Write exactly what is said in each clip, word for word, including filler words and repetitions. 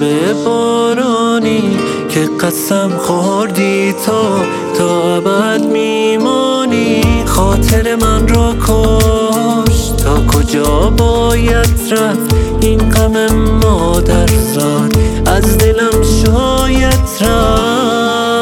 بارانی که قسم خوردی تو تا ابد میمانی. خاطر من را کش، تا کجا باید رفت این غم مادرزاد، از دلم شاید رفت.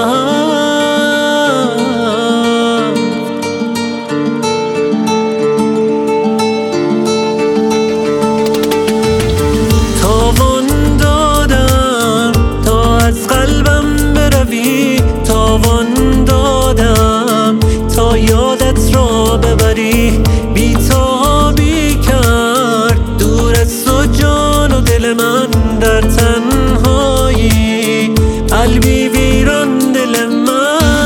تاوان دادم تا از قلبم بروی، تاوان دادم تا یادت را ببری. بی‌تابی کرد دور از تو جان و دل من در تنهایی، قلبی ویران دل من.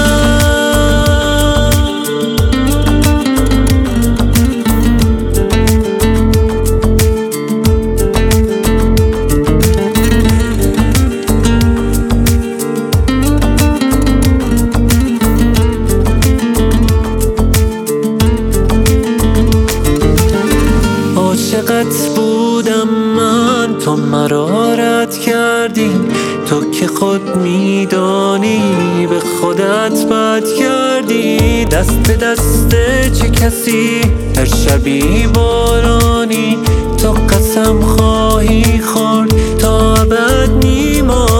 عاشقت بودم من، تو مرا رد کردی، تو که خود میدانی به خودت بد کردی. دست به دست چه کسی هر شبی بارانی، تو قسم خواهی خورد تا ابد میمانی.